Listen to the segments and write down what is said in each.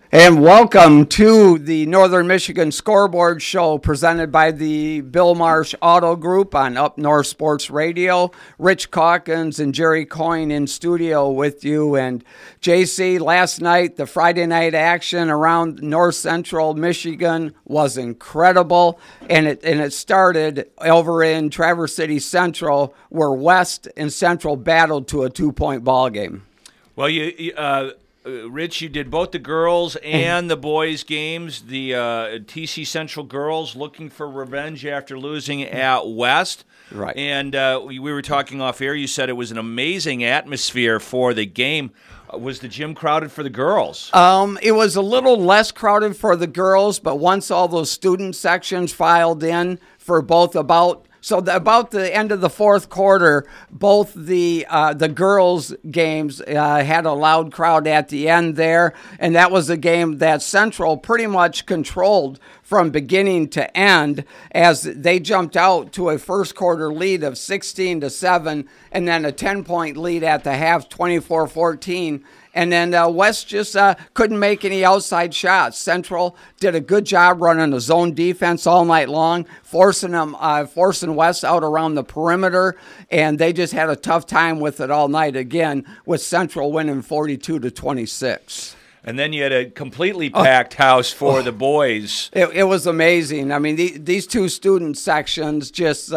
And welcome to the Northern Michigan Scoreboard Show presented by the Bill Marsh Auto Group on Up North Sports Radio. Rich Calkins and Jerry Coyne in studio with you. And JC, last night, the Friday night action around North Central Michigan was incredible. And it started over in Traverse City Central, where West and Central battled to a 2-point ball game. Well, Rich, you did both the girls and the boys' games. The TC Central girls looking for revenge after losing at West. Right. And we were talking off air. You said it was an amazing atmosphere for the game. Was the gym crowded for the girls? It was a little less crowded for the girls, but once all those student sections filed in for both about the end of the fourth quarter, both the girls' games had a loud crowd at the end there, and that was a game that Central pretty much controlled from beginning to end as they jumped out to a first quarter lead of 16-7 and then a 10-point lead at the half, 24-14. And then West just couldn't make any outside shots. Central did a good job running the zone defense all night long, forcing West out around the perimeter, and they just had a tough time with it all night again, with Central winning 42-26. And then you had a completely packed house for the boys. It was amazing. I mean, these two student sections just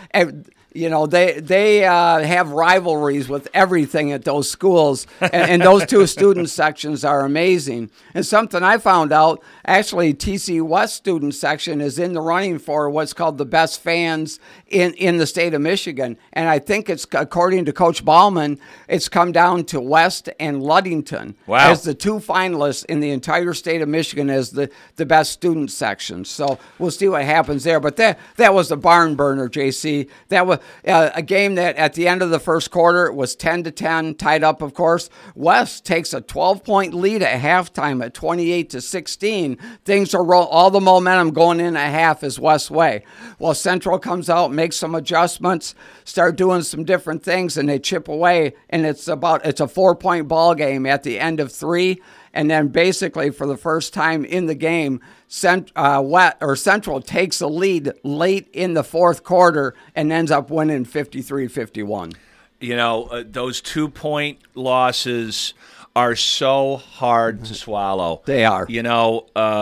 they have rivalries with everything at those schools, and those two student sections are amazing. And something I found out, actually, TC West student section is in the running for what's called the best fans in the state of Michigan. And I think it's, according to Coach Ballman, it's come down to West and Ludington as the two finalists in the entire state of Michigan as the best student sections. So we'll see what happens there. But that was a barn burner, JC. That was a game that at the end of the first quarter was 10-10, tied up, of course. West takes a 12-point lead at halftime at 28-16. Things are all the momentum going in at half is West's way. Well, Central comes out, makes some adjustments, start doing some different things, and they chip away, and it's a 4-point ball game at the end of 3. And then basically for the first time in the game, Central takes the lead late in the fourth quarter and ends up winning 53-51. You know, those 2-point losses are so hard to swallow. They are. You know,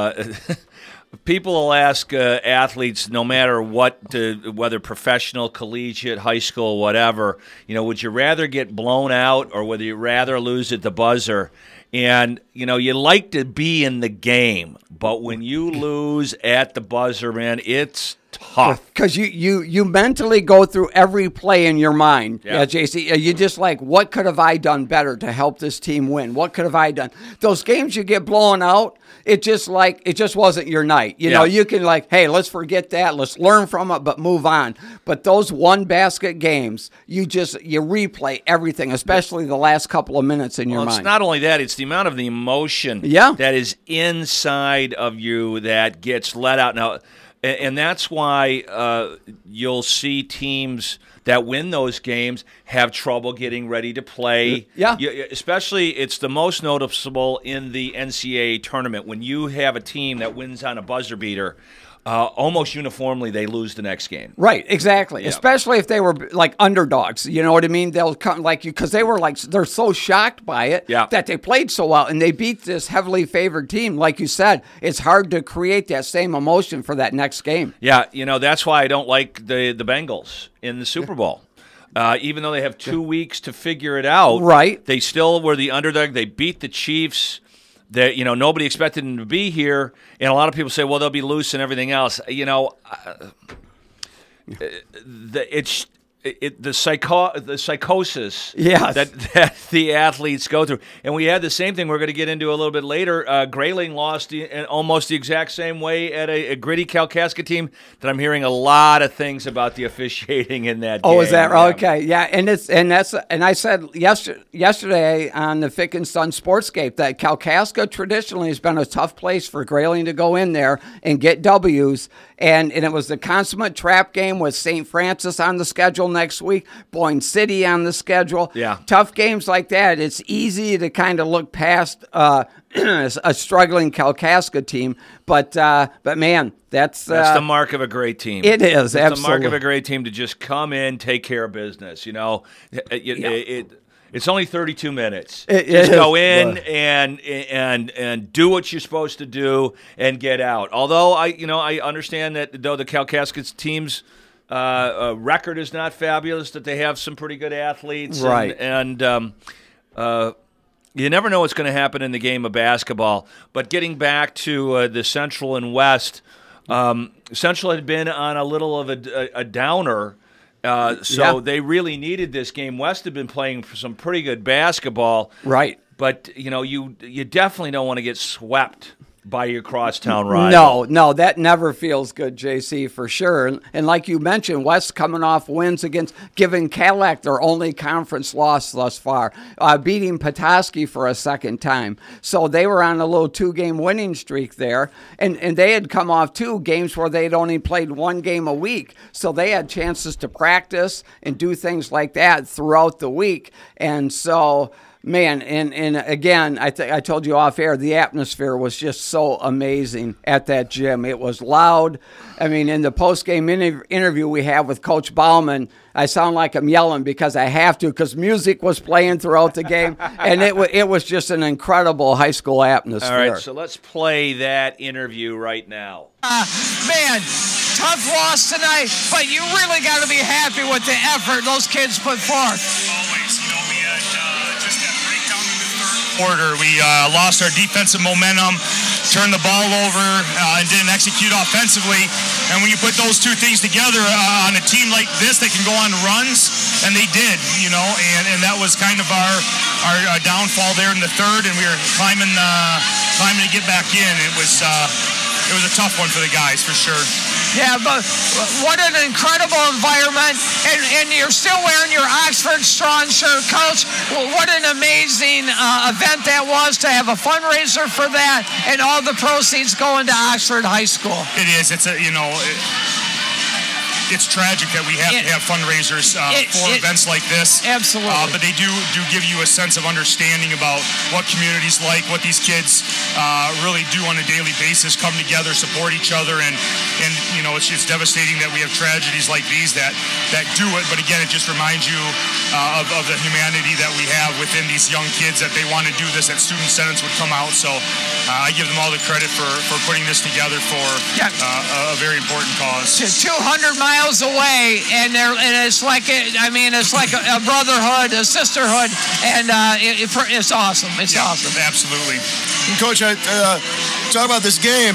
people will ask athletes, no matter what, whether professional, collegiate, high school, whatever, would you rather get blown out or would you rather lose at the buzzer? And, you like to be in the game, but when you lose at the buzzer, man, it's tough. Because you mentally go through every play in your mind, JC. You just like, what could have I done better to help this team win? What could have I done? Those games you get blown out, it just wasn't your night. You know, you can hey, let's forget that. Let's learn from it, but move on. But those one-basket games, you replay everything, especially the last couple of minutes in your mind. It's not only that, it's the amount of the emotion that is inside of you that gets let out. Now, and that's why you'll see teams that win those games have trouble getting ready to play. Especially, it's the most noticeable in the NCAA tournament. When you have a team that wins on a buzzer beater, almost uniformly they lose the next game. Right, exactly. Yeah. Especially if they were like underdogs. You know what I mean? They'll come because they were they're so shocked by it that they played so well and they beat this heavily favored team. Like you said, it's hard to create that same emotion for that next game. Yeah, that's why I don't like the Bengals in the Super Bowl. Even though they have 2 weeks to figure it out, they still were the underdog. They beat the Chiefs. That nobody expected them to be here, and a lot of people say, "Well, they'll be loose and everything else." The psychosis that the athletes go through, and we had the same thing. We're going to get into a little bit later. Grayling lost almost the exact same way at a gritty Kalkaska team. That I'm hearing a lot of things about the officiating in that game. Oh, is that right? Okay? Yeah, and I said yesterday on the Fick and Son Sportscape that Kalkaska traditionally has been a tough place for Grayling to go in there and get W's, and it was the consummate trap game with St. Francis on the schedule next week. Boyne City on the schedule. Yeah. Tough games like that. It's easy to kind of look past a struggling Kalkaska team, but man, that's the mark of a great team. It is. It's absolutely the mark of a great team to just come in, take care of business. It's only 32 minutes. Just go in and do what you're supposed to do and get out. Although I understand that though the Kalkaska team's record is not fabulous, that they have some pretty good athletes, right? And you never know what's going to happen in the game of basketball. But getting back to the Central and West, Central had been on a little of a downer. So they really needed this game. West had been playing for some pretty good basketball. Right. But, you definitely don't want to get swept by your crosstown rival. No, that never feels good, JC, for sure. And like you mentioned, West coming off wins against giving Cadillac their only conference loss thus far, beating Petoskey for a second time. So they were on a little 2-game winning streak there. And they had come off 2 games where they'd only played 1 game a week. So they had chances to practice and do things like that throughout the week. And so... man, and again, I told you off air, the atmosphere was just so amazing at that gym. It was loud. I mean, in the post-game interview we have with Coach Bauman, I sound like I'm yelling because I have to, because music was playing throughout the game, and it was just an incredible high school atmosphere. All right, so let's play that interview right now. Man, tough loss tonight, but you really got to be happy with the effort those kids put forth. Always, we had just that breakdown in the third quarter. We lost our defensive momentum, turned the ball over, and didn't execute offensively. And when you put those two things together on a team like this that can go on runs, and they did, and that was kind of our downfall there in the third, and we were climbing to get back in. It was a tough one for the guys, for sure. Yeah, but what an incredible environment, and you're still wearing your Oxford Strong shirt, Coach. What an amazing event that was to have a fundraiser for that, and all the proceeds going to Oxford High School. It is. It's it's tragic that we have to have fundraisers for events like this. Absolutely. But they do give you a sense of understanding about what communities like, what these kids really do on a daily basis, come together, support each other, and it's devastating that we have tragedies like these that do it. But again, it just reminds you of the humanity that we have within these young kids, that they want to do this, that student senate would come out. So I give them all the credit for putting this together for a very important cause. 200 miles away, and it's like a brotherhood, a sisterhood, and it's awesome. It's awesome. Absolutely. Coach, I talk about this game.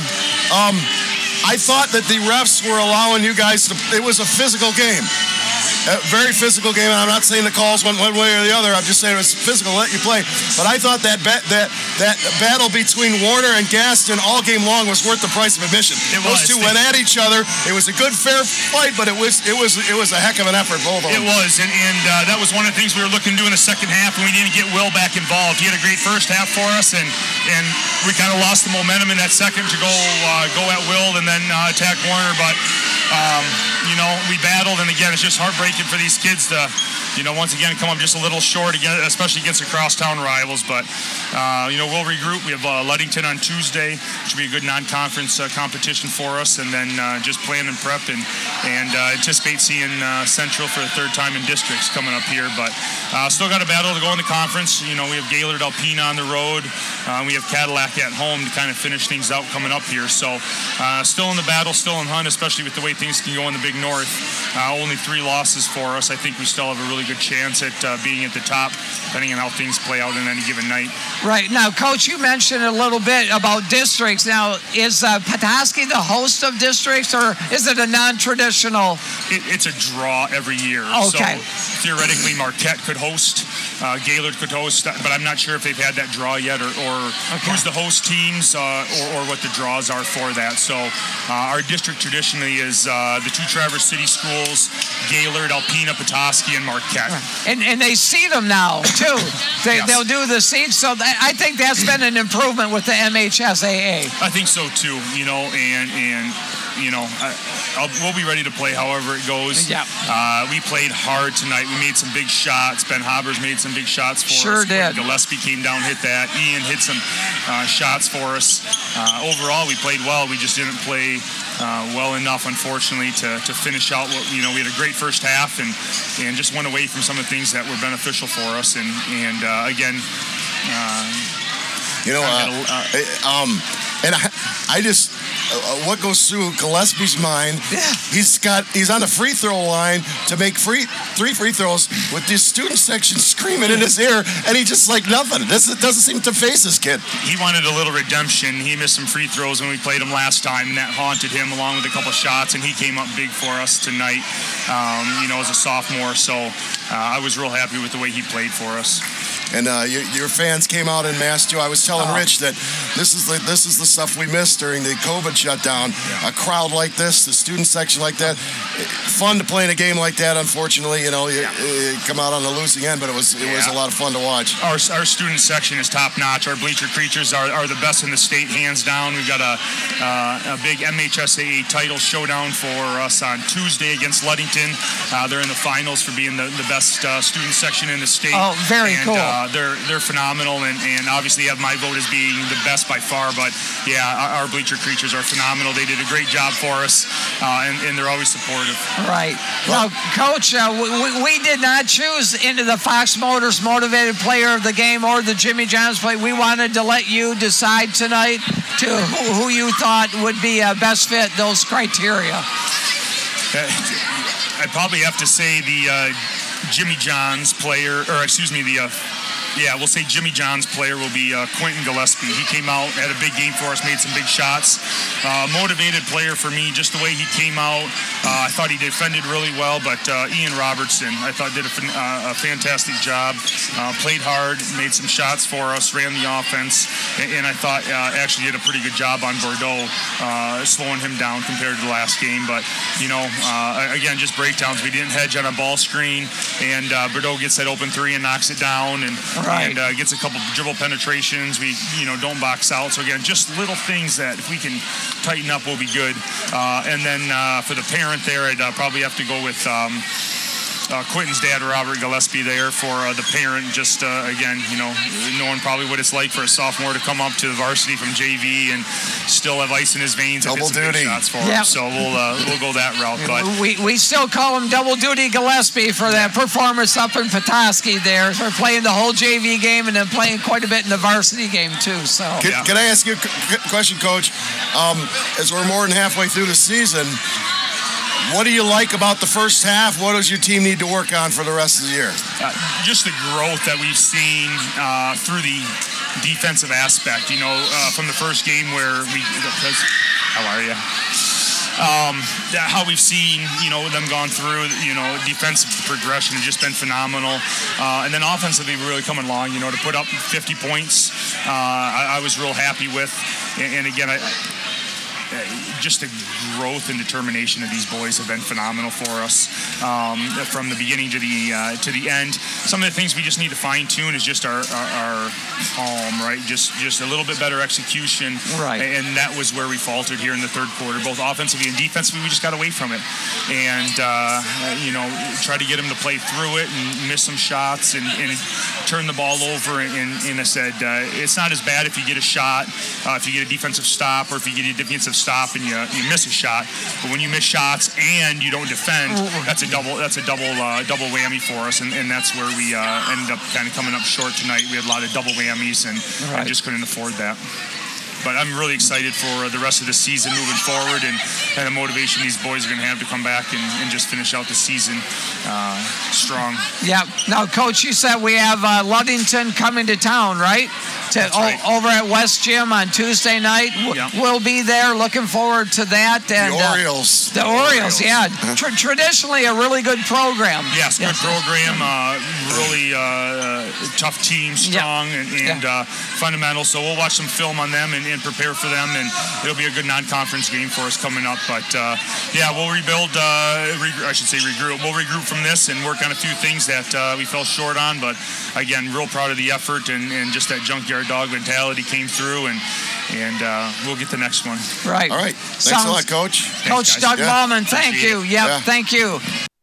I thought that the refs were allowing you guys to. It was a physical game. A very physical game, and I'm not saying the calls went one way or the other. I'm just saying it was physical, let you play. But I thought that battle between Warner and Gaston all game long was worth the price of admission. Those two went at each other. It was a good, fair fight, but it was a heck of an effort, both of them. It was, and that was one of the things we were looking to do in the second half, and we didn't get Will back involved. He had a great first half for us, and we kind of lost the momentum in that second to go at Will and then attack Warner, but we battled, and again, it's just heartbreaking for these kids to, once again come up just a little short again, especially against the crosstown rivals. But we'll regroup. We have Ludington on Tuesday, which will be a good non-conference competition for us, and then just plan and prep and anticipate seeing Central for the third time in districts coming up here. But still got a battle to go in the conference. We have Gaylord Alpena on the road. We have Cadillac at home to kind of finish things out coming up here. So still in the battle, still in hunt, especially with the way things can go in the Big North. Only 3 losses for us. I think we still have a really good chance at being at the top, depending on how things play out in any given night. Right. Now, Coach, you mentioned a little bit about districts. Now, is Petoskey the host of districts, or is it a non-traditional? It's a draw every year. Okay. So theoretically, Marquette could host. Gaylord could host, but I'm not sure if they've had that draw yet, or who's the host teams, or what the draws are for that. So our district traditionally is the 2 Traverse City schools, Gaylord, Alpena, Petoskey, and Marquette. And they seed them now, too. They'll do the seeds, so I think that's been an improvement with the MHSAA. I think so, too, and we'll be ready to play however it goes. Yeah. We played hard tonight. We made some big shots. Ben Hobbers made some big shots for us. Sure did. Gillespie came down, hit that. Ian hit some shots for us. Overall, we played well. We just didn't play well enough, unfortunately, to finish out what, we had a great first half and just went away from some of the things that were beneficial for us. And again, I just what goes through Gillespie's mind? Yeah. He's on the free throw line to make three free throws with the student section screaming in his ear, and he just like nothing. This doesn't seem to face this kid. He wanted a little redemption. He missed some free throws when we played him last time, and that haunted him along with a couple shots. And he came up big for us tonight. As a sophomore, so I was real happy with the way he played for us. And your fans came out and massed you. I was telling Rich that this is the stuff we missed during the COVID shutdown. Yeah. A crowd like this, the student section like that. Fun to play in a game like that. Unfortunately, you come out on the losing end, but it was a lot of fun to watch. Our student section is top notch. Our bleacher creatures are the best in the state, hands down. We've got a big MHSAA title showdown for us on Tuesday against Ludington. They're in the finals for being the best student section in the state. Oh, very cool. They're phenomenal, and obviously have my vote as being the best by far. But our bleacher creatures are phenomenal. They did a great job for us, and they're always supportive. Right. Well, Coach, we did not choose into the Fox Motors Motivated Player of the Game or the Jimmy Johns Play. We wanted to let you decide tonight to who you thought would be best fit those criteria. I'd probably have to say the Jimmy Johns player, we'll say Jimmy Johns player will be Quentin Gillespie. He came out, had a big game for us, made some big shots. Motivated player for me, just the way he came out. I thought he defended really well, but Ian Robertson, I thought did a fantastic job. Played hard, made some shots for us, ran the offense, and I thought actually did a pretty good job on Bordeaux, slowing him down compared to the last game. But, again, just breakdowns. We didn't hedge on a ball screen, and Bordeaux gets that open three and knocks it down, and gets a couple dribble penetrations. We, don't box out. So, again, just little things that if we can tighten up will be good. And then for the parent there, I'd probably have to go with Quentin's dad, Robert Gillespie, there for the parent. Just, again, knowing probably what it's like for a sophomore to come up to the varsity from JV and still have ice in his veins. Double duty. Shots for him. So we'll go that route. But we still call him Double Duty Gillespie for that performance up in Petoskey there. So we're playing the whole JV game and then playing quite a bit in the varsity game, too. So Can I ask you a question, Coach? As we're more than halfway through the season, what do you like about the first half? What does your team need to work on for the rest of the year? Just the growth that we've seen through the defensive aspect. From the first game where how are you? How we've seen, them gone through, defensive progression has just been phenomenal. And then offensively, really coming along, to put up 50 points, I was real happy with. And again, just the growth and determination of these boys have been phenomenal for us from the beginning to the end. Some of the things we just need to fine tune is just our calm, right? Just a little bit better execution, right? And that was where we faltered here in the third quarter, both offensively and defensively. We just got away from it, and try to get them to play through it and miss some shots and turn the ball over. And I said it's not as bad if you get a shot, if you get a defensive stop, or if you get a defensive stop and you miss a shot. But when you miss shots and you don't defend, that's a double whammy for us, and that's where we ended up kind of coming up short tonight. We had a lot of double whammies and just couldn't afford that. But I'm really excited for the rest of the season moving forward and the motivation these boys are going to have to come back and just finish out the season strong. Yeah. Now, Coach, you said we have Ludington coming to town, right? Over at West Gym on Tuesday night. We'll be there. Looking forward to that. And, the Orioles. The Orioles, yeah. Traditionally a really good program. Yes, good program. Really tough team, strong and fundamental. So we'll watch some film on them and prepare for them, and it'll be a good non-conference game for us coming up. But we'll rebuild. Regroup. We'll regroup from this and work on a few things that we fell short on. But again, real proud of the effort and just that junkyard our dog mentality came through, and we'll get the next one. Right. All right. Thanks a lot, Coach. Coach Doug Bauman, thank you. Yep, thank you.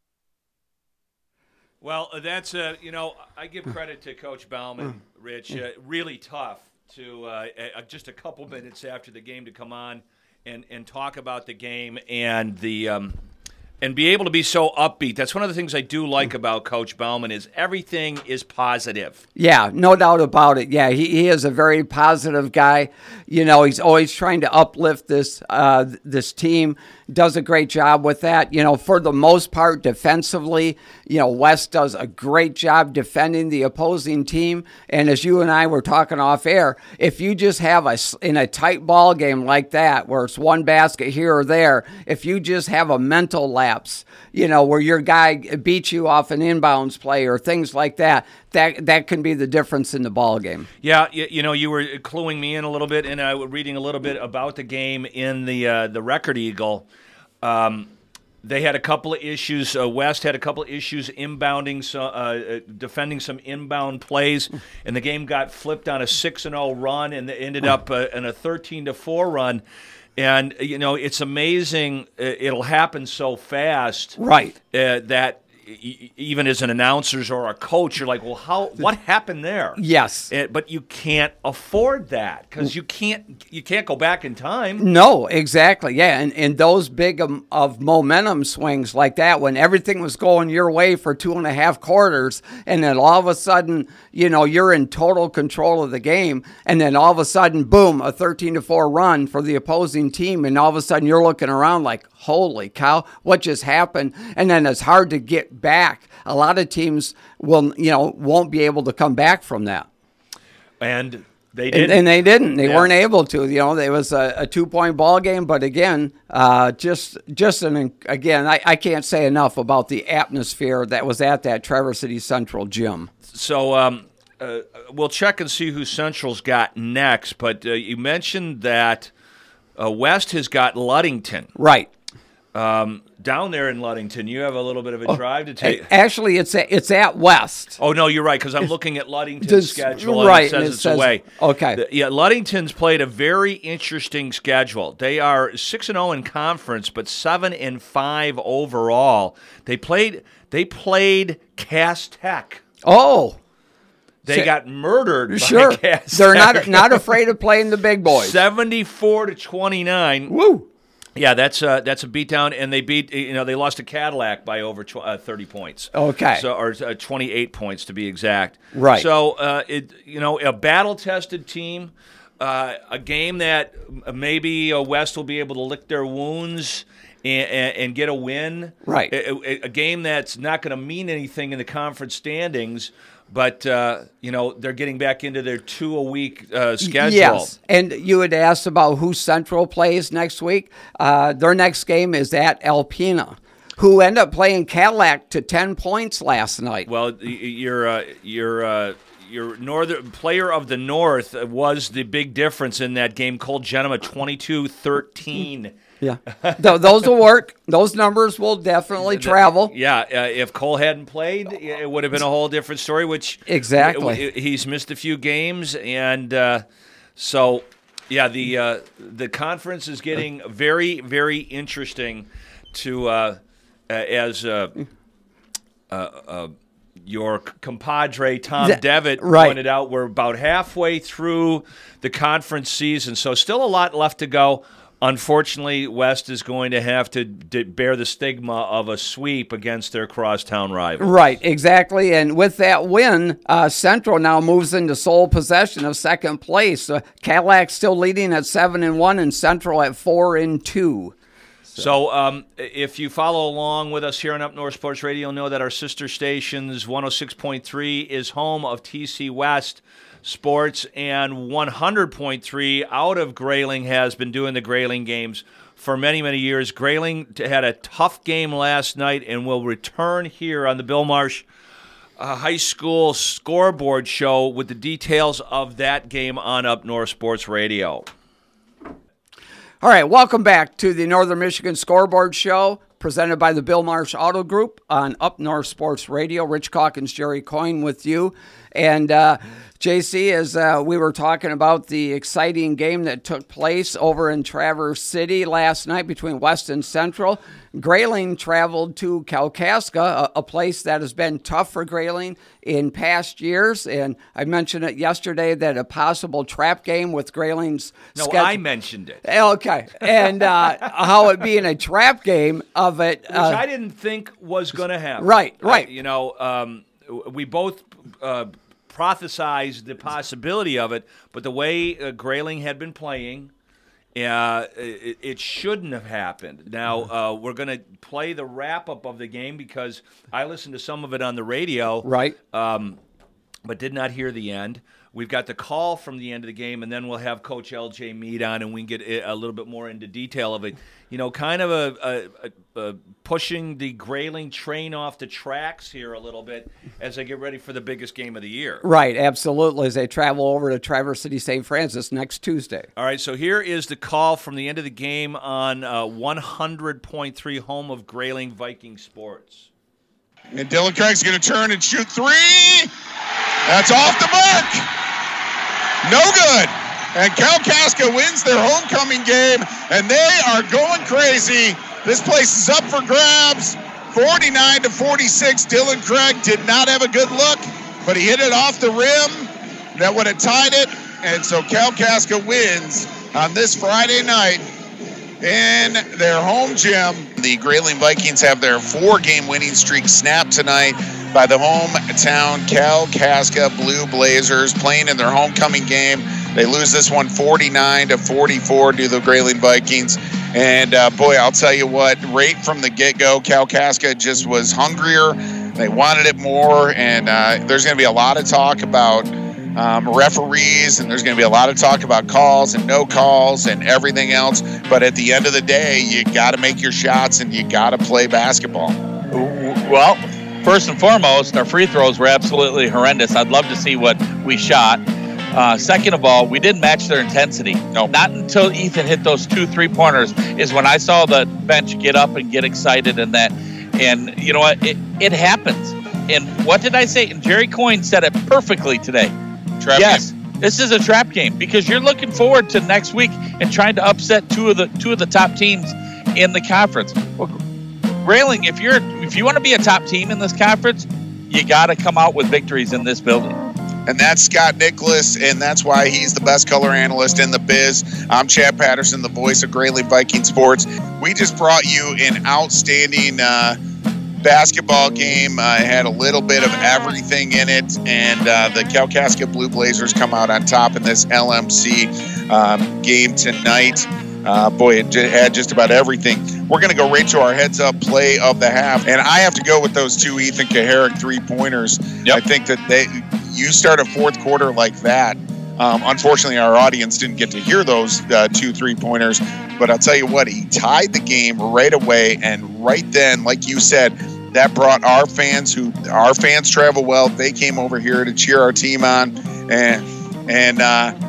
Well, that's, I give credit to Coach Bauman, Rich. Really tough to just a couple minutes after the game to come on and talk about the game and and be able to be so upbeat. That's one of the things I do like about Coach Bauman is everything is positive. Yeah, no doubt about it. Yeah, he is a very positive guy. He's always trying to uplift this team. Does a great job with that. For the most part, defensively, West does a great job defending the opposing team. And as you and I were talking off air, if you just have in a tight ball game like that, where it's one basket here or there, if you just have a mental lapse, where your guy beats you off an inbounds play or things like that, that can be the difference in the ball game. Yeah, you were cluing me in a little bit, and I was reading a little bit about the game in the Record Eagle. They had a couple of issues. West had a couple of issues inbounding, defending some inbound plays, and the game got flipped on a 6-0 run, and they ended up in a 13-4 run. And it's amazing. It'll happen so fast, right? That even as an announcer or a coach, you're like, well, what happened there? Yes. But you can't afford that because you can't go back in time. No, exactly. Yeah, and those big of momentum swings like that, when everything was going your way for 2.5 quarters, and then all of a sudden, you're in total control of the game, and then all of a sudden, boom, a 13-4 run for the opposing team, and all of a sudden you're looking around like, holy cow, what just happened? And then it's hard to get back. A lot of teams won't be able to come back from that. And they didn't. And they didn't. They weren't able to. It was a 2-point ball game, but again, I can't say enough about the atmosphere that was at that Traverse City Central gym. So we'll check and see who Central's got next, but you mentioned that West has got Ludington. Right. Down there in Ludington, you have a little bit of a drive to take. Actually, it's at West. Oh, no, you're right, because I'm looking at Ludington's schedule, right, and it says it's away. Okay. Ludington's played a very interesting schedule. They are 6-0 in conference, but 7-5 overall. They played Cass Tech. Oh. They got murdered by Cass They're Tech. not afraid of playing the big boys. 74-29. Woo. Yeah, that's a beatdown, and they they lost to Cadillac by over 30 points. Okay, or 28 points to be exact. Right. So a battle-tested team, a game that maybe West will be able to lick their wounds and get a win. Right. A game that's not going to mean anything in the conference standings. But, they're getting back into their 2-a-week schedule. Yes, and you had asked about who Central plays next week. Their next game is at Alpena, who ended up playing Cadillac to 10 points last night. Well, your northern player of the North was the big difference in that game. Cole Genema, 22-13. Yeah, those will work. Those numbers will definitely travel. Yeah, if Cole hadn't played, it would have been a whole different story. Which exactly, he's missed a few games, and so yeah, the conference is getting very, very interesting. To as your compadre Tom Devitt pointed out, we're about halfway through the conference season, so still a lot left to go. Unfortunately, West is going to have to bear the stigma of a sweep against their crosstown rival. Right, exactly. And with that win, Central now moves into sole possession of second place. Cadillac still leading at 7-1 and Central at 4-2. So if you follow along with us here on Up North Sports Radio, know that our sister stations, 106.3 is home of TC West Sports, and 100.3 out of Grayling has been doing the Grayling games for many, many years. Grayling had a tough game last night and will return here on the Bill Marsh High School Scoreboard Show with the details of that game on Up North Sports Radio. All right, welcome back to the Northern Michigan Scoreboard Show, presented by the Bill Marsh Auto Group on Up North Sports Radio. Rich Calkins, Jerry Coyne with you. And JC, as we were talking about the exciting game that took place over in Traverse City last night between West and Central, Grayling traveled to Kalkaska, a place that has been tough for Grayling in past years. And I mentioned it yesterday that a possible trap game with Grayling's schedule. I mentioned it. Okay. And how it being a trap game of it. Which I didn't think was going to happen. Right. We both prophesized the possibility of it, but the way Grayling had been playing, it shouldn't have happened. Now, we're going to play the wrap-up of the game because I listened to some of it on the radio, right? But did not hear the end. We've got the call from the end of the game, and then we'll have Coach L.J. Mead on, and we can get a little bit more into detail of it. Kind of a pushing the Grayling train off the tracks here a little bit as they get ready for the biggest game of the year. Right, absolutely, as they travel over to Traverse City St. Francis next Tuesday. All right, so here is the call from the end of the game on 100.3 home of Grayling Viking Sports. And Dylan Craig's going to turn and shoot three. That's off the mark. No good. And Kalkaska wins their homecoming game, and they are going crazy. This place is up for grabs. 49-46. Dylan Craig did not have a good look, but he hit it off the rim. That would have tied it. And so Kalkaska wins on this Friday night in their home gym. The Grayling Vikings have their 4-game winning streak snapped tonight by the hometown Kalkaska Blue Blazers playing in their homecoming game. They lose this one 49-44 to the Grayling Vikings. And, boy, I'll tell you what, right from the get-go, Kalkaska just was hungrier. They wanted it more, and there's going to be a lot of talk about referees, and there's going to be a lot of talk about calls and no calls and everything else. But at the end of the day, you got to make your shots, and you got to play basketball. Well, first and foremost, our free throws were absolutely horrendous. I'd love to see what we shot. Second of all, we didn't match their intensity. No. Not until Ethan hit those 2 3-pointers is when I saw the bench get up and get excited and that. And you know what? It happens. And what did I say? And Jerry Coyne said it perfectly today. Trap yes, game. This is a trap game because you're looking forward to next week and trying to upset two of the top teams in the conference. Well, Grayling, if you want to be a top team in this conference, you got to come out with victories in this building. And that's Scott Nicholas, and that's why he's the best color analyst in the biz. I'm Chad Patterson, the voice of Grayling Viking Sports. We just brought you an outstanding basketball game. It had a little bit of everything in it, and the Kalkaska Blue Blazers come out on top in this LMC game tonight. Boy, it had just about everything. We're going to go right to our heads-up play of the half, and I have to go with those 2 Ethan Kaharick 3-pointers. Yep. I think that you start a fourth quarter like that. Unfortunately, our audience didn't get to hear those 2 3-pointers, but I'll tell you what, he tied the game right away, and right then, like you said, that brought our fans travel well. They came over here to cheer our team on, and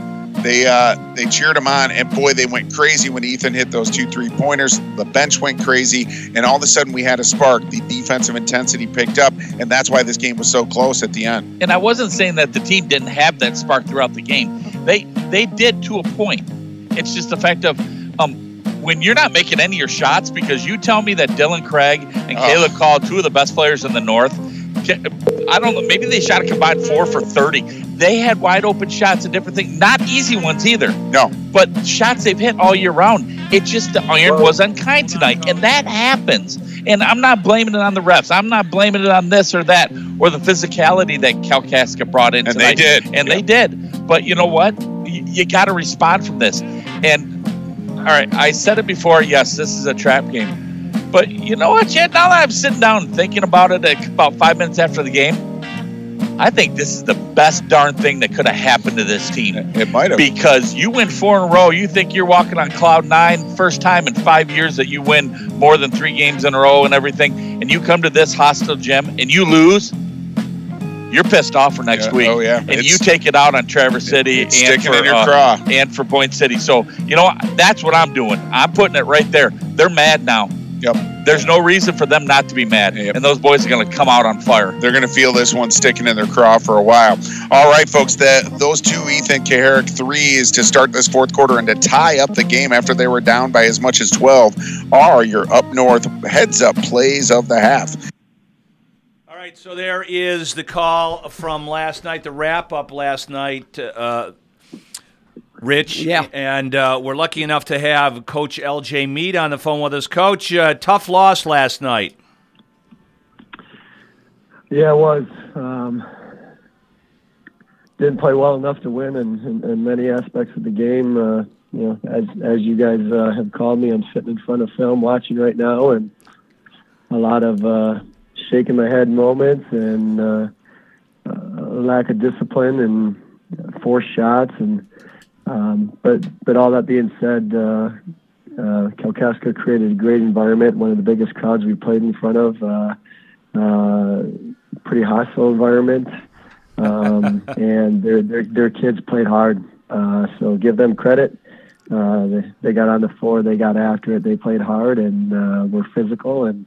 they cheered him on, and boy, they went crazy when Ethan hit those 2 3-pointers. The bench went crazy, and all of a sudden we had a spark. The defensive intensity picked up, and that's why this game was so close at the end. And I wasn't saying that the team didn't have that spark throughout the game. They did to a point. It's just the fact of when you're not making any of your shots, because you tell me that Dylan Craig and Caleb Call, 2 of the best players in the North, I don't know, maybe they shot a combined 4 for 30. They had wide open shots and different things. Not easy ones either. No. But shots they've hit all year round. It just, the iron was unkind tonight. And that happens. And I'm not blaming it on the refs. I'm not blaming it on this or that or the physicality that Kalkaska brought in tonight. And they did. But you know what? You got to respond from this. And, all right, I said it before. Yes, this is a trap game. But you know what, Chad? Now that I'm sitting down and thinking about it about 5 minutes after the game, I think this is the best darn thing that could have happened to this team. It might have. Because you win 4 in a row. You think you're walking on cloud 9. First time in 5 years that you win more than 3 games in a row and everything. And you come to this hostile gym and you lose. You're pissed off for next week. Oh, yeah. And you take it out on Traverse City and for Boyne City. So, you know, that's what I'm doing. I'm putting it right there. They're mad now. Yep. there's no reason for them not to be mad. Yep. And those boys are going to come out on fire. They're going to feel this one sticking in their craw for a while. All right, folks, those two Ethan Kucharek threes to start this fourth quarter and to tie up the game after they were down by as much as 12 are your Up North heads-up plays of the half. All right, so there is the call from last night, the wrap-up last night, Rich. Yeah. And we're lucky enough to have Coach L.J. Mead on the phone with us. Coach, tough loss last night. Yeah, it was. Didn't play well enough to win in many aspects of the game. As you guys have called me, I'm sitting in front of film watching right now, and a lot of shaking my head moments and lack of discipline and forced shots. And but all that being said, Kalkaska created a great environment, one of the biggest crowds we played in front of, pretty hostile environment, and their kids played hard, so give them credit. They got on the floor, they got after it, they played hard, and were physical, and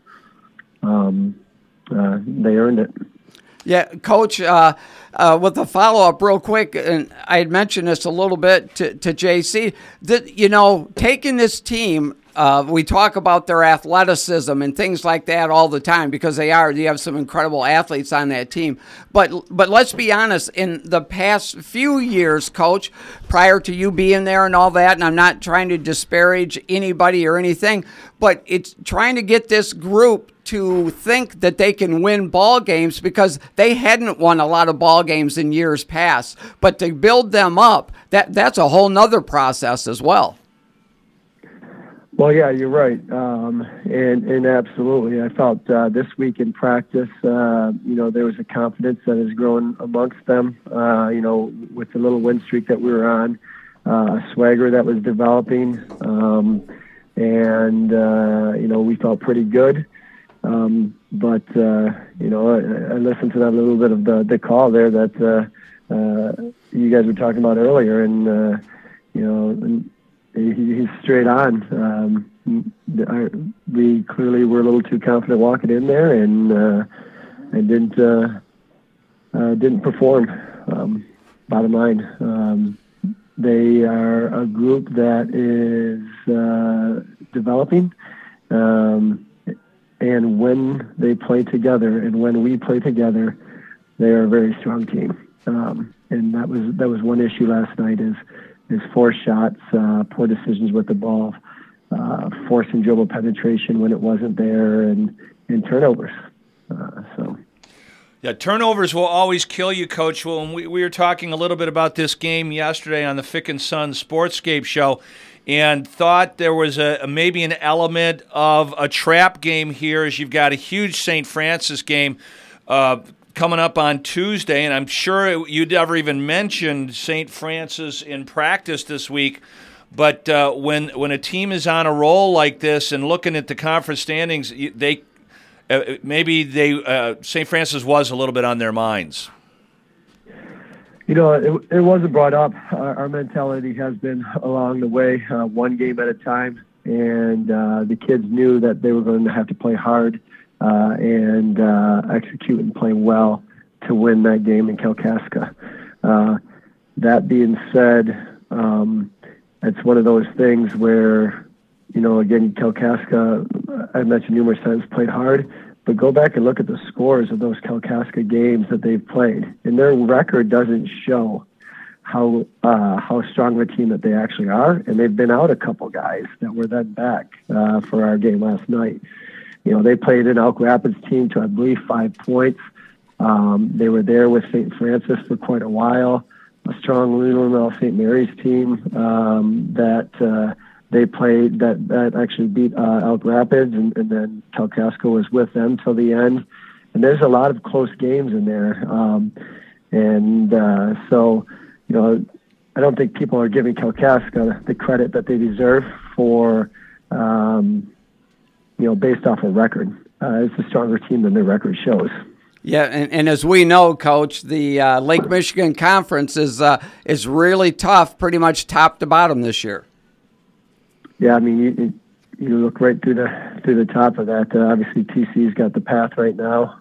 they earned it. Yeah, Coach, with a follow-up real quick, and I had mentioned this a little bit to JC, that, taking this team, we talk about their athleticism and things like that all the time because you have some incredible athletes on that team. But let's be honest, in the past few years, Coach, prior to you being there and all that, and I'm not trying to disparage anybody or anything, but it's trying to get this group to think that they can win ball games because they hadn't won a lot of ball games in years past. But to build them up, that's a whole nother process as well. Well, yeah, you're right, and absolutely. I felt this week in practice, there was a confidence that has grown amongst them. With the little win streak that we were on, a swagger that was developing, and we felt pretty good. But I listened to that little bit of the call there that you guys were talking about earlier, and he's straight on. We clearly were a little too confident walking in there, and didn't perform. Bottom line, they are a group that is developing. And when they play together, and when we play together, they are a very strong team. And that was one issue last night is forced shots, poor decisions with the ball, forcing dribble penetration when it wasn't there, and turnovers. Yeah, turnovers will always kill you, Coach. Well, we were talking a little bit about this game yesterday on the Fick and Son Sportscape show, and thought there was maybe an element of a trap game here as you've got a huge St. Francis game coming up on Tuesday, and I'm sure you'd never even mentioned St. Francis in practice this week, but when a team is on a roll like this and looking at the conference standings, St. Francis was a little bit on their minds. It wasn't brought up. Our mentality has been along the way, one game at a time, and the kids knew that they were going to have to play hard and execute and play well to win that game in Kalkaska. That being said, it's one of those things where, again, Kalkaska, I mentioned numerous times, played hard. But go back and look at the scores of those Kalkaska games that they've played, and their record doesn't show how strong of a team that they actually are. And they've been out a couple guys that were then back for our game last night. They played an Elk Rapids team to, I believe, 5 points. They were there with St. Francis for quite a while. A strong Little St. Mary's team that they played that actually beat Elk Rapids, and then Kalkaska was with them till the end. And there's a lot of close games in there. So, I don't think people are giving Kalkaska the credit that they deserve for, based off a record. It's a stronger team than their record shows. Yeah, and as we know, Coach, the Lake Michigan Conference is really tough, pretty much top to bottom this year. Yeah, I mean, you look right through through the top of that, obviously TC's got the path right now,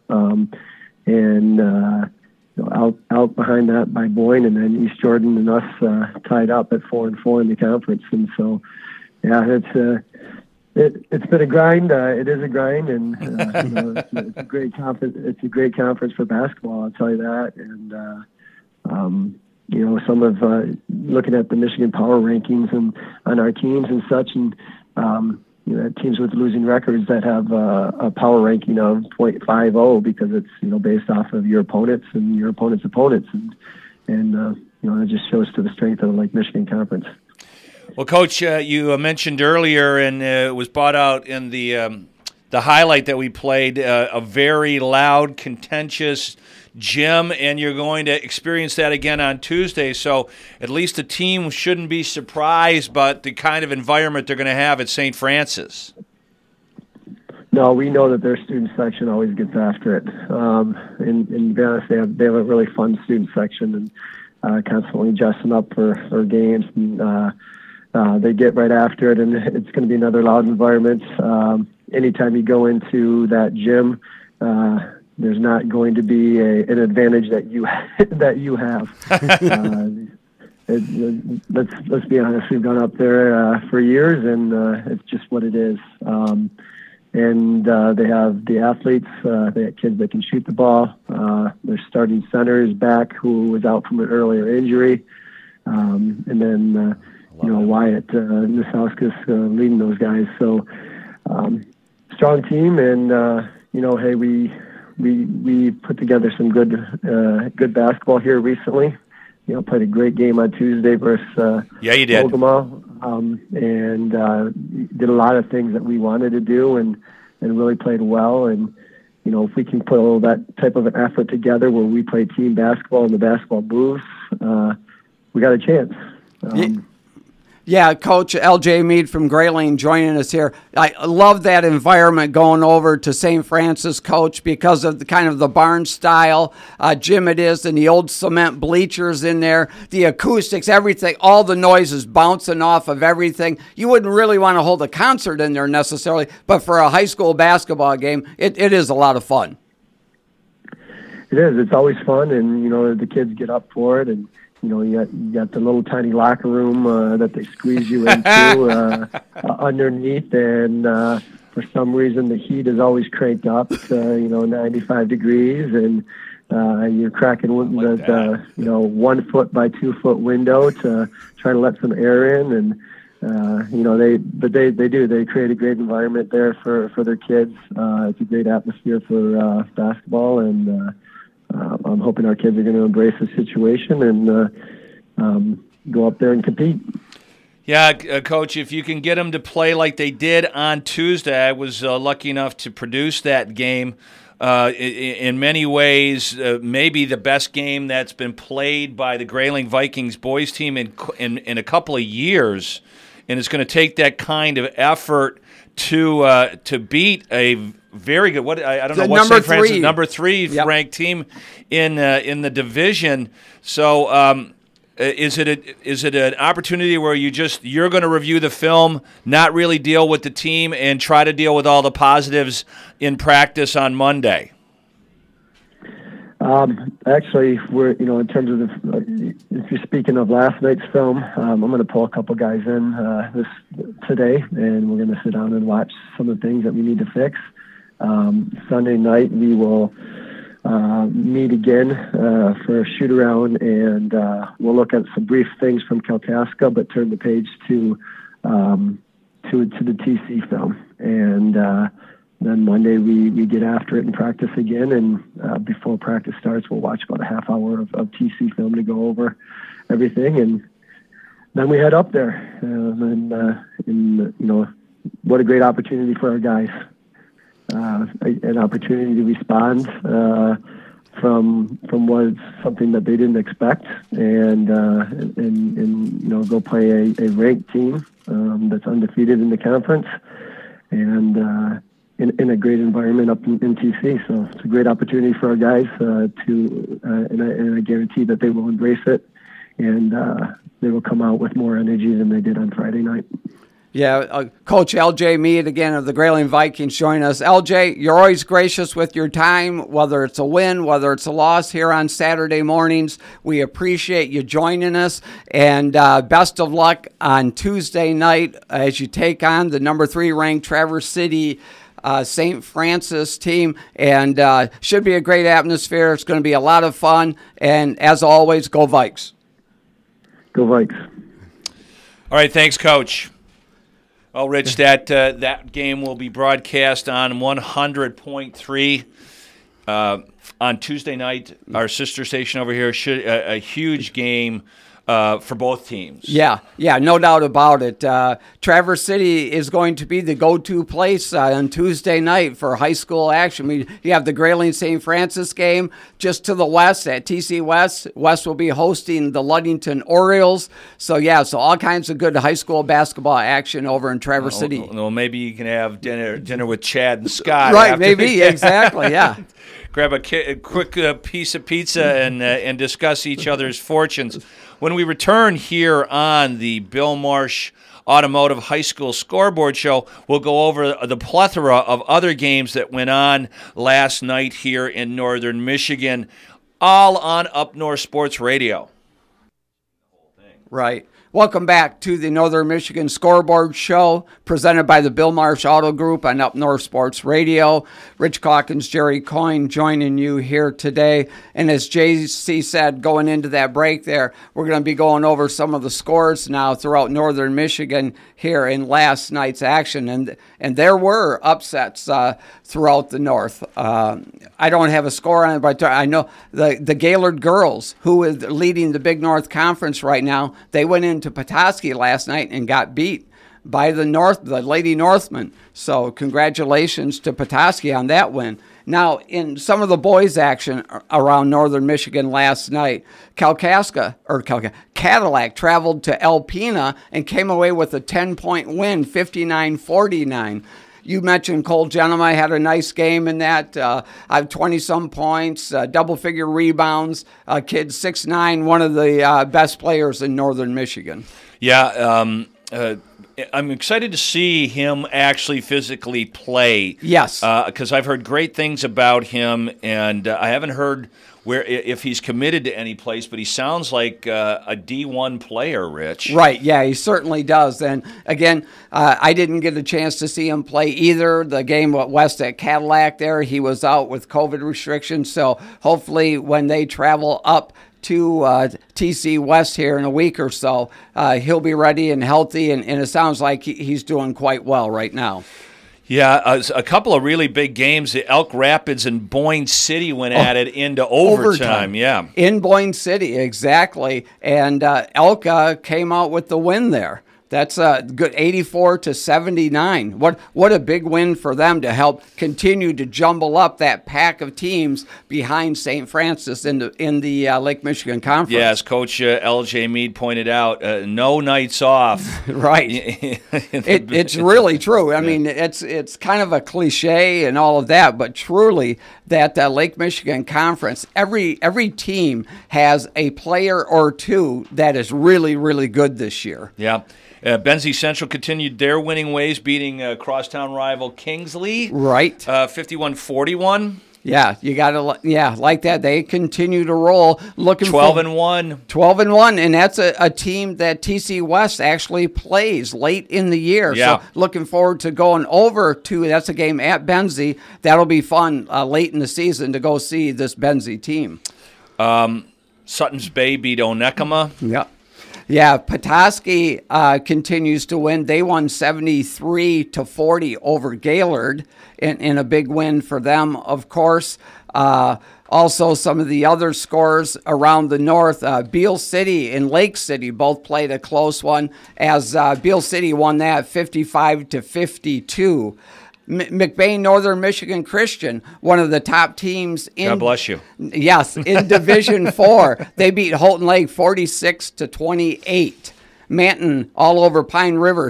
out behind that by Boyne, and then East Jordan and us tied up at 4-4 in the conference. And so, yeah, it's been a grind. It is a grind, and it's a great conference. It's a great conference for basketball, I'll tell you that. And some of looking at the Michigan Power rankings and on our teams and such, and teams with losing records that have a power ranking of 0.50 because it's based off of your opponents and your opponent's opponents, and it just shows to the strength of the Lake Michigan Conference. Well, Coach, you mentioned earlier, and it was brought out in the highlight that we played, a very loud, contentious gym, and you're going to experience that again on Tuesday. So at least the team shouldn't be surprised by the kind of environment they're going to have at St. Francis. No, we know that their student section always gets after it. In Venice, they have a really fun student section and constantly dressing up for games. And they get right after it, and it's going to be another loud environment. Anytime you go into that gym, there's not going to be an advantage that you have. Let's be honest. We've gone up there for years, and it's just what it is. And they have the athletes. They have kids that can shoot the ball. Their starting center is back, who was out from an earlier injury, and then Wyatt Nisauskas leading those guys. So strong team, and hey, we put together some good basketball here recently. Played a great game on Tuesday versus you did. Ogama, and did a lot of things that we wanted to do, and really played well. And if we can put all that type of an effort together, where we play team basketball and the basketball moves, we got a chance. Yeah, Coach L.J. Mead from Grayling joining us here. I love that environment going over to St. Francis, Coach, because of the kind of the barn style gym it is, and the old cement bleachers in there, the acoustics, everything, all the noises bouncing off of everything. You wouldn't really want to hold a concert in there necessarily, but for a high school basketball game, it is a lot of fun. It is. It's always fun, and the kids get up for it, and you got the little tiny locker room that they squeeze you into underneath, and for some reason the heat is always cranked up to 95 degrees, and you're cracking that 1 foot by 2 foot window to try to let some air in, and they create a great environment there for their kids. It's a great atmosphere for basketball, and I'm hoping our kids are going to embrace the situation and go up there and compete. Yeah, Coach, if you can get them to play like they did on Tuesday, I was lucky enough to produce that game. In many ways, maybe the best game that's been played by the Grayling Vikings boys team in a couple of years, and it's going to take that kind of effort to beat a very good. I don't know what St. Francis number 3 ranked team in the division. So is it an opportunity where you're going to review the film, not really deal with the team, and try to deal with all the positives in practice on Monday? Actually, we're in terms of if you're speaking of last night's film, I'm going to pull a couple guys in today, and we're going to sit down and watch some of the things that we need to fix. Sunday night we will meet again for a shoot around, and we'll look at some brief things from Kalkaska, but turn the page to the TC film, and then Monday we get after it and practice again, and before practice starts we'll watch about a half hour of TC film to go over everything, and then we head up there, and what a great opportunity for our guys. An opportunity to respond from was something that they didn't expect, and go play a ranked team that's undefeated in the conference, and in a great environment up in TC. So it's a great opportunity for our guys and I guarantee that they will embrace it, and they will come out with more energy than they did on Friday night. Yeah, Coach L.J. Mead, again, of the Grayling Vikings, join us. L.J., you're always gracious with your time, whether it's a win, whether it's a loss here on Saturday mornings. We appreciate you joining us, and best of luck on Tuesday night as you take on the number 3 ranked Traverse City St. Francis team, and should be a great atmosphere. It's going to be a lot of fun, and as always, go Vikes. Go Vikes. All right, thanks, Coach. Well, Rich, that game will be broadcast on 100.3 on Tuesday night. Our sister station over here, a huge game for both teams. Yeah, no doubt about it. Traverse City is going to be the go-to place on Tuesday night for high school action. You have the Grayling St. Francis game just to the west at TC West. West will be hosting the Ludington Orioles. So all kinds of good high school basketball action over in Traverse City. Well, maybe you can have dinner with Chad and Scott. Right, maybe, exactly, yeah. Grab a quick piece of pizza and discuss each other's fortunes. When we return here on the Bill Marsh Automotive High School Scoreboard Show, we'll go over the plethora of other games that went on last night here in Northern Michigan, all on Up North Sports Radio. Right. Welcome back to the Northern Michigan Scoreboard Show, presented by the Bill Marsh Auto Group on Up North Sports Radio. Rich Calkins, Jerry Coyne joining you here today. And as JC said, going into that break there, we're going to be going over some of the scores now throughout Northern Michigan here in last night's action. And there were upsets throughout the North. I don't have a score on it, but I know the Gaylord girls, who is leading the Big North Conference right now, they went into Petoskey last night and got beat by the Lady Northmen. So congratulations to Petoskey on that win. Now, in some of the boys' action around Northern Michigan last night, Cadillac traveled to Alpena and came away with a 10-point win, 59-49. You mentioned Cole Genema had a nice game in that. I have 20-some points, double-figure rebounds. Kid 6'9", one of the best players in Northern Michigan. Yeah, I'm excited to see him actually physically play. Yes. Because I've heard great things about him, and I haven't heard if he's committed to any place, but he sounds like a D1 player, Rich. Right, yeah, he certainly does. And again, I didn't get a chance to see him play either. The game west at Cadillac there, he was out with COVID restrictions. So hopefully when they travel up to TC West here in a week or so, he'll be ready and healthy, and it sounds like he's doing quite well right now. Yeah, a couple of really big games. The Elk Rapids and Boyne City went at it into overtime. Yeah, in Boyne City, exactly. And Elk came out with the win there. That's a good 84-79. What a big win for them to help continue to jumble up that pack of teams behind St. Francis in the Lake Michigan Conference. Yes, Coach L.J. Mead pointed out, no nights off. Right. It's really true. I mean, it's kind of a cliche and all of that, but truly that Lake Michigan Conference, every team has a player or two that is really, really good this year. Yeah. Benzie Central continued their winning ways, beating crosstown rival Kingsley. Right. 51-41. Yeah, you got to, like that. They continue to roll. 12-1. 12-1, and that's a team that TC West actually plays late in the year. Yeah. So looking forward to going over to, that's a game at Benzie. That'll be fun late in the season to go see this Benzie team. Sutton's Bay beat Onekama. Yeah. Yeah, Petoskey continues to win. They won 73-40 over Gaylord in a big win for them, of course. Also, some of the other scores around the north, Beale City and Lake City both played a close one, as Beale City won that 55-52. McBain Northern Michigan Christian, one of the top teams in. God bless you. Yes, in Division 4, they beat Houghton Lake 46-28. Manton all over Pine River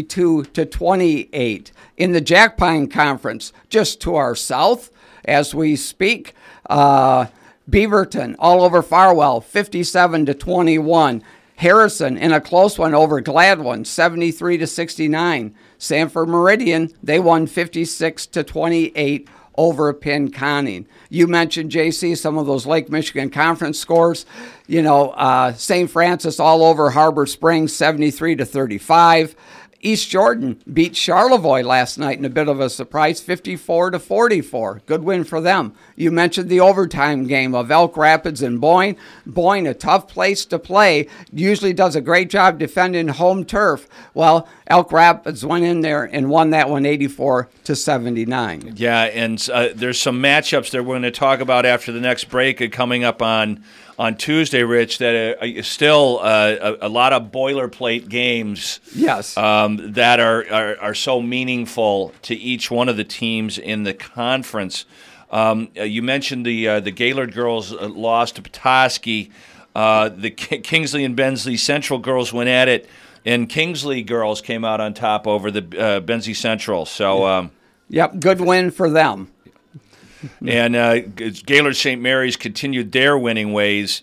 62-28. In the Jack Pine Conference, just to our south, as we speak, Beaverton all over Farwell 57-21. Harrison in a close one over Gladwin, 73-69. Sanford Meridian, they won 56-28 over Pinconning. You mentioned, JC, some of those Lake Michigan Conference scores. St. Francis all over Harbor Springs, 73-35. East Jordan beat Charlevoix last night in a bit of a surprise, 54-44. Good win for them. You mentioned the overtime game of Elk Rapids and Boyne. Boyne, a tough place to play, usually does a great job defending home turf. Well, Elk Rapids went in there and won that one 84-79. Yeah, and there's some matchups that we're going to talk about after the next break coming up on Tuesday, Rich, that are still a lot of boilerplate games. Yes. That are so meaningful to each one of the teams in the conference. You mentioned the Gaylord girls lost to Petoskey. The Kingsley and Bensley Central girls went at it, and Kingsley girls came out on top over the Bensley Central. So, yep, good win for them. And Gaylord St. Mary's continued their winning ways,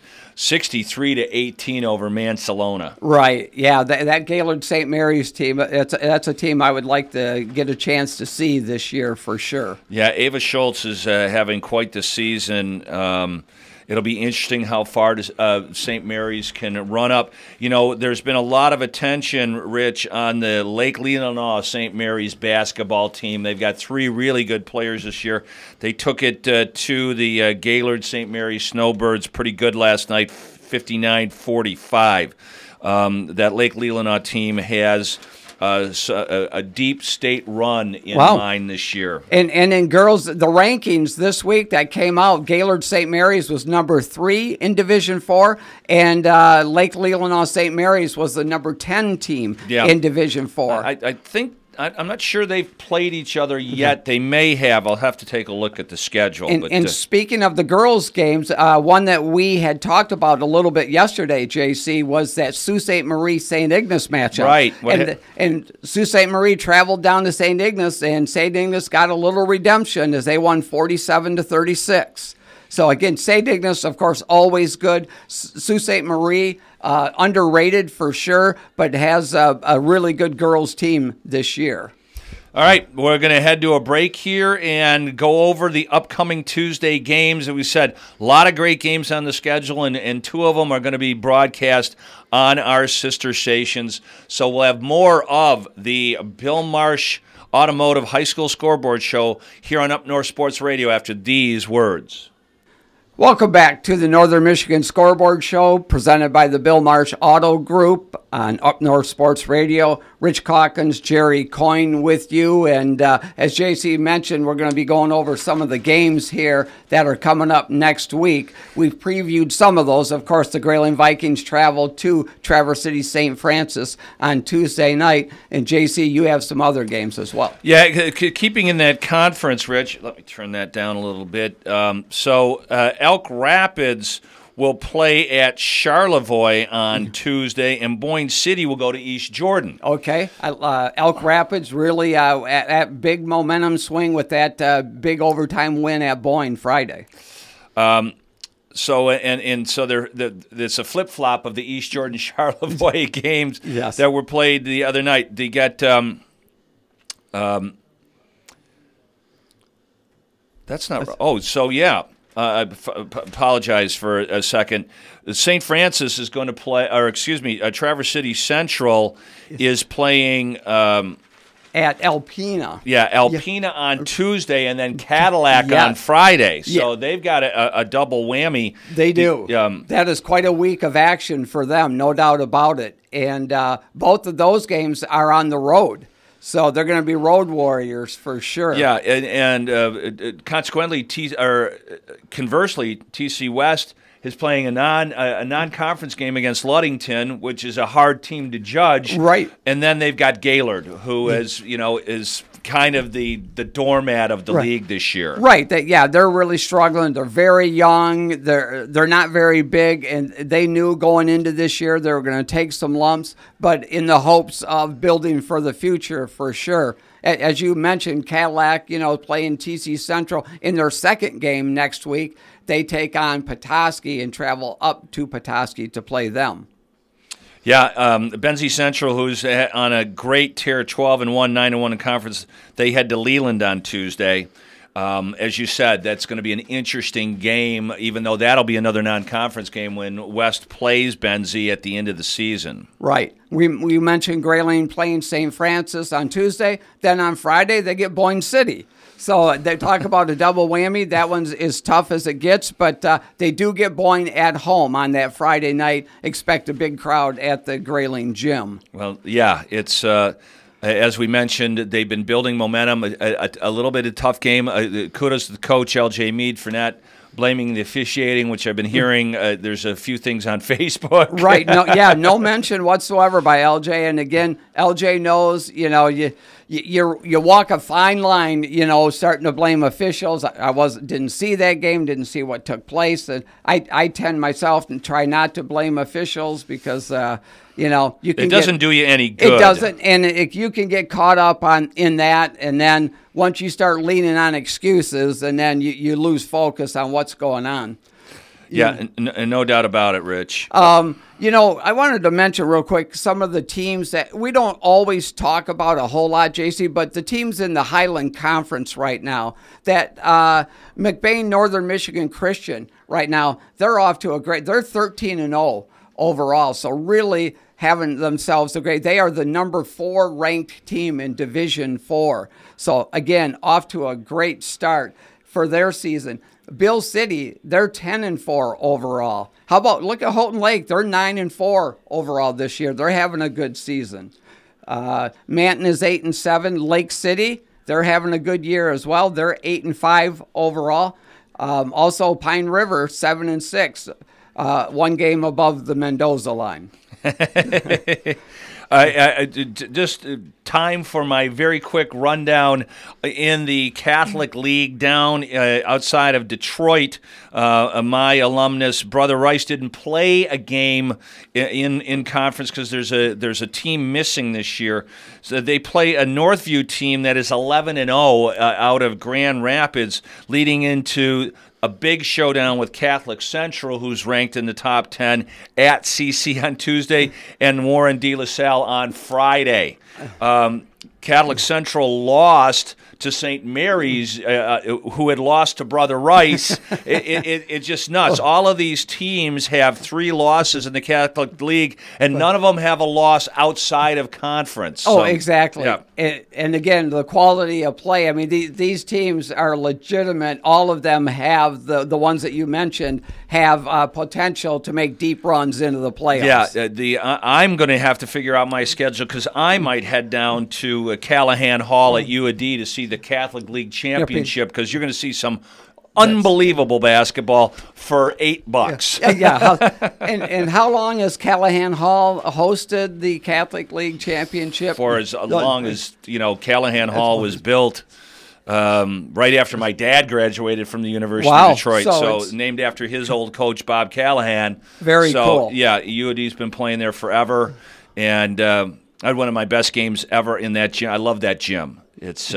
63-18 over Mansalona. Right, yeah, that Gaylord St. Mary's team, that's a team I would like to get a chance to see this year for sure. Yeah, Ava Schultz is having quite the season. It'll be interesting how far St. Mary's can run up. There's been a lot of attention, Rich, on the Lake Leelanau St. Mary's basketball team. They've got 3 really good players this year. They took it to the Gaylord St. Mary's Snowbirds pretty good last night, 59-45. That Lake Leelanau team has a deep state run in mind this year. And in girls, the rankings this week that came out, Gaylord St. Mary's was number 3 in Division 4, and Lake Leelanau St. Mary's was the number 10 team in Division 4. I think I'm not sure they've played each other yet. They may have. I'll have to take a look at the schedule. And speaking of the girls' games, one that we had talked about a little bit yesterday, JC, was that Sault Ste. Marie St. Ignace matchup. Right. And Sault Ste. Marie traveled down to St. Ignace, and St. Ignace got a little redemption as they won 47-36. So, again, St. Ignace, of course, always good. Sault Ste. Marie, underrated for sure, but has a really good girls team this year. All right, we're going to head to a break here and go over the upcoming Tuesday games. As we said, a lot of great games on the schedule, and 2 of them are going to be broadcast on our sister stations. So we'll have more of the Bill Marsh Automotive High School Scoreboard Show here on Up North Sports Radio after these words. Welcome back to the Northern Michigan Scoreboard Show, presented by the Bill Marsh Auto Group on Up North Sports Radio. Rich Calkins, Jerry Coyne with you. And as JC mentioned, we're going to be going over some of the games here that are coming up next week. We've previewed some of those. Of course, the Grayling Vikings travel to Traverse City St. Francis on Tuesday night. And JC, you have some other games as well. Yeah, keeping in that conference, Rich, let me turn that down a little bit. Elk Rapids will play at Charlevoix on Tuesday, and Boyne City will go to East Jordan. Okay. Elk Rapids really at big momentum swing with that big overtime win at Boyne Friday. So there's a flip-flop of the East Jordan Charlevoix games that were played the other night. They got that's not right. Oh, so yeah. I apologize for a second. St. Francis is going to play, Traverse City Central is playing at Alpena. Yeah, Alpena on Tuesday, and then Cadillac on Friday. So they've got a double whammy. They do. That is quite a week of action for them, no doubt about it. And both of those games are on the road. So they're going to be road warriors for sure. Yeah, and consequently, conversely, TC West is playing a non-conference game against Ludington, which is a hard team to judge. Right. And then they've got Gaylord, who is kind of the doormat of the league this year. Right. They're really struggling. They're very young. They're not very big, and they knew going into this year they were going to take some lumps, but in the hopes of building for the future for sure. As you mentioned, Cadillac, playing TC Central in their second game next week. They take on Petoskey and travel up to Petoskey to play them. Yeah, Benzie Central, who's on a great tear, 12-1, 9-1 in conference. They head to Leland on Tuesday. As you said, that's going to be an interesting game, even though that'll be another non-conference game when West plays Benzie at the end of the season. Right. We mentioned Grayling playing St. Francis on Tuesday. Then on Friday, they get Boyne City. So they talk about a double whammy. That one's as tough as it gets, but they do get Boyne at home on that Friday night. Expect a big crowd at the Grayling gym. Well, yeah, it's as we mentioned, they've been building momentum. A little bit of a tough game. Kudos to the coach, L.J. Mead, for not blaming the officiating, which I've been hearing. There's a few things on Facebook. Right. No mention whatsoever by L.J. And again, L.J. knows, you walk a fine line, starting to blame officials. I didn't see that game, didn't see what took place. And I tend myself to try not to blame officials because, you can it doesn't do you any good. It doesn't, and you can get caught up in that, and then once you start leaning on excuses, and then you lose focus on what's going on. Yeah, and no doubt about it, Rich. I wanted to mention real quick some of the teams that we don't always talk about a whole lot, JC, but the teams in the Highland Conference right now, that McBain Northern Michigan Christian right now, they're off to they're 13-0 overall, so really having themselves they are the number 4 ranked team in Division 4. So again, off to a great start for their season. Bill City, they're 10-4 overall. How about look at Houghton Lake? They're 9-4 overall this year. They're having a good season. Manton is 8-7. Lake City, they're having a good year as well. They're 8-5 overall. Also Pine River, 7-6. One game above the Mendoza line. Just time for my very quick rundown in the Catholic League down outside of Detroit. My alumnus Brother Rice didn't play a game in conference because there's a team missing this year. So they play a Northview team that is 11-0 out of Grand Rapids, leading into a big showdown with Catholic Central, who's ranked in the top 10 at CC on Tuesday, and Warren De La Salle on Friday. Catholic Central lost to St. Mary's, who had lost to Brother Rice. It's just nuts. All of these teams have 3 losses in the Catholic League, and none of them have a loss outside of conference. So, exactly. Yeah. And again, the quality of play. I mean, these teams are legitimate. All of them have, the ones that you mentioned, have potential to make deep runs into the playoffs. Yeah, I'm going to have to figure out my schedule because I might head down to Callahan Hall at UAD to see the Catholic League Championship because you're going to see some unbelievable basketball for $8. Yeah. And how long has Callahan Hall hosted the Catholic League Championship? For as long as Callahan Hall was built. Right after my dad graduated from the University of Detroit, so named after his old coach Bob Callahan. Very cool. Yeah, UAD's been playing there forever, and I had one of my best games ever in that gym. I love that gym. It's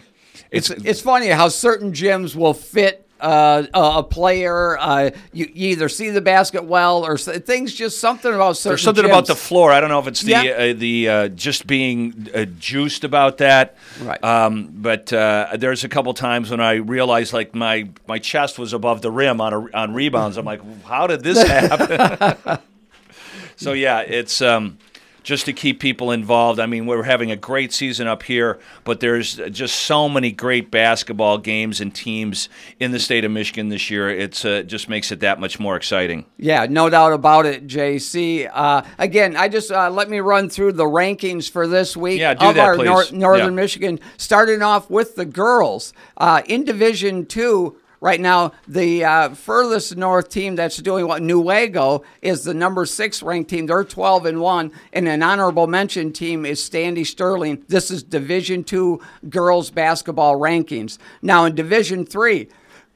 funny how certain gyms will fit a player. You either see the basket well, or things. Just something about certain. There's something gyms. About the floor. I don't know if it's the just being juiced about that. Right. But there's a couple times when I realized like my chest was above the rim on rebounds. I'm like, how did this happen? So yeah, it's. Just to keep people involved. I mean, we're having a great season up here, but there's just so many great basketball games and teams in the state of Michigan this year. It's just makes it that much more exciting. Yeah, no doubt about it, JC. Again, I just let me run through the rankings for this week of our please. Northern Michigan, starting off with the girls. In Division 2, right now, the furthest north team that's doing Newaygo is the number 6 ranked team. They're 12-1, and an honorable mention team is Standy Sterling. This is Division 2 girls basketball rankings. Now in Division 3,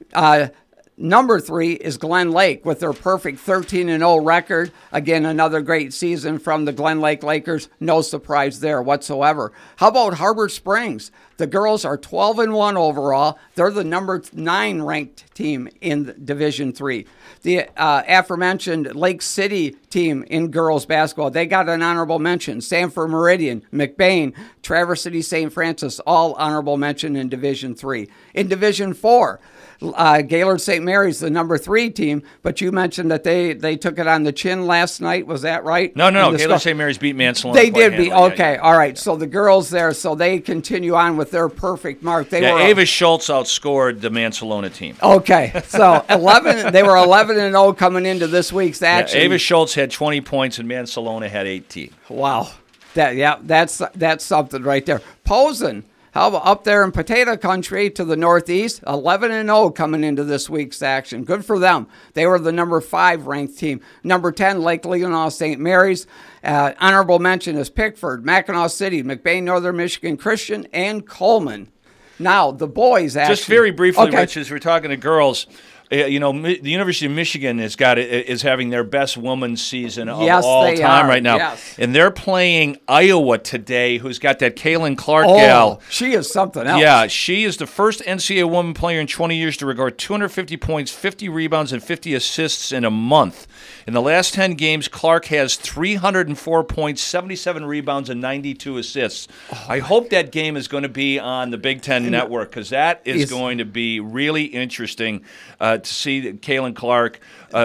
number 3 is Glen Lake with their perfect 13-0 record. Again, another great season from the Glen Lake Lakers. No surprise there whatsoever. How about Harbor Springs? The girls are 12-1 overall. They're the number 9 ranked team in Division 3. The aforementioned Lake City team in girls basketball. They got an honorable mention. Sanford Meridian, McBain, Traverse City St. Francis, all honorable mention in Division III. In Division IV, Gaylord St. Mary's, the number 3 team, but you mentioned that they took it on the chin last night. Was that right? No. Gaylord St. Mary's beat Mansalona. They did beat. Okay, all right. So the girls there, so they continue on with their perfect mark. Ava Schultz outscored the Mansalona team. Okay, so 11. They were 11-0 coming into this week's action. Ava Schultz had 20 points and Mansalona had 18. Wow, that's something right there. Posen. How about up there in Potato Country to the northeast, 11-0 coming into this week's action. Good for them. They were the number 5 ranked team. Number 10, Lake Leelanau St. Mary's. Honorable mention is Pickford, Mackinac City, McBain Northern Michigan Christian, and Coleman. Now, the boys action. Just very briefly, Rich, as we're talking to girls, the University of Michigan is having their best women's season of all time right now. Yes. And they're playing Iowa today, who's got that Kaylin Clark gal. She is something else. Yeah, she is the first NCAA woman player in 20 years to record 250 points, 50 rebounds, and 50 assists in a month. In the last 10 games, Clark has 304 points, 77 rebounds, and 92 assists. I hope that game is going to be on the Big Ten Network, because that is going to be really interesting to see Kaylin Clark,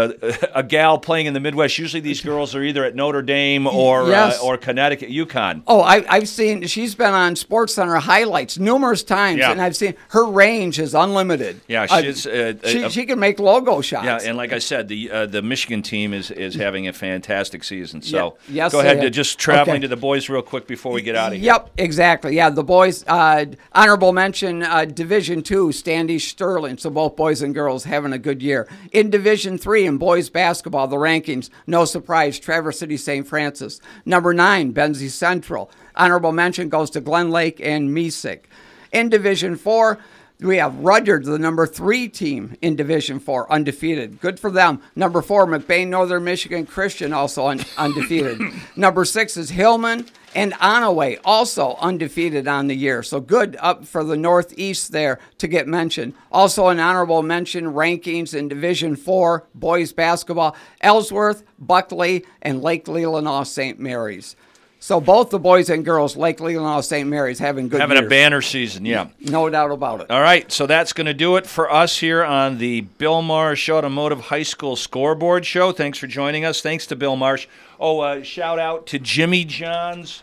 a gal playing in the Midwest. Usually these girls are either at Notre Dame or Connecticut, UConn. Oh, I've seen, she's been on SportsCenter highlights numerous times, and I've seen her range is unlimited. Yeah, she can make logo shots. Yeah, and like I said, the Michigan team is having a fantastic season. So yes, go ahead, just traveling to the boys real quick before we get out of here. Yep, exactly. Yeah, the boys, honorable mention, Division II, Standish Sterling. So both boys and girls having a good year. In Division III, in boys basketball, the rankings, no surprise, Traverse City St. Francis. Number 9, Benzie Central. Honorable mention goes to Glen Lake and Mesick. In Division IV, we have Rudyard, the number 3 team in Division IV, undefeated. Good for them. Number 4, McBain Northern Michigan Christian, also undefeated. Number 6 is Hillman and Onaway, also undefeated on the year. So good up for the Northeast there to get mentioned. Also an honorable mention rankings in Division IV, boys basketball, Ellsworth, Buckley, and Lake Leelanau St. Mary's. So both the boys and girls, Lake Leelanau St. Mary's, having good years. A banner season, yeah. No doubt about it. All right, so that's going to do it for us here on the Bill Marsh Automotive High School Scoreboard Show. Thanks for joining us. Thanks to Bill Marsh. Shout out to Jimmy Johns,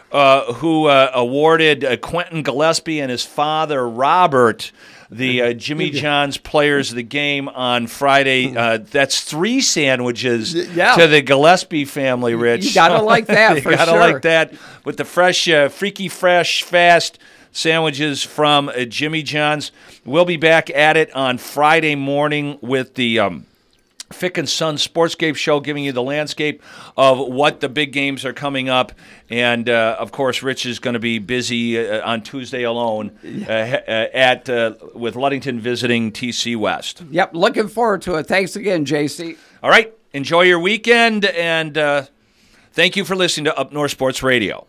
who awarded Quentin Gillespie and his father, Robert, the Jimmy John's Players of the Game on Friday. That's 3 sandwiches to the Gillespie family, Rich. You got to like that, for sure. You got to like that with the fresh, freaky, fresh, fast sandwiches from Jimmy John's. We'll be back at it on Friday morning with the Fick and Son Sportscape Show, giving you the landscape of what the big games are coming up. And, of course, Rich is going to be busy on Tuesday alone with Ludington visiting TC West. Yep, looking forward to it. Thanks again, JC. All right, enjoy your weekend, and thank you for listening to Up North Sports Radio.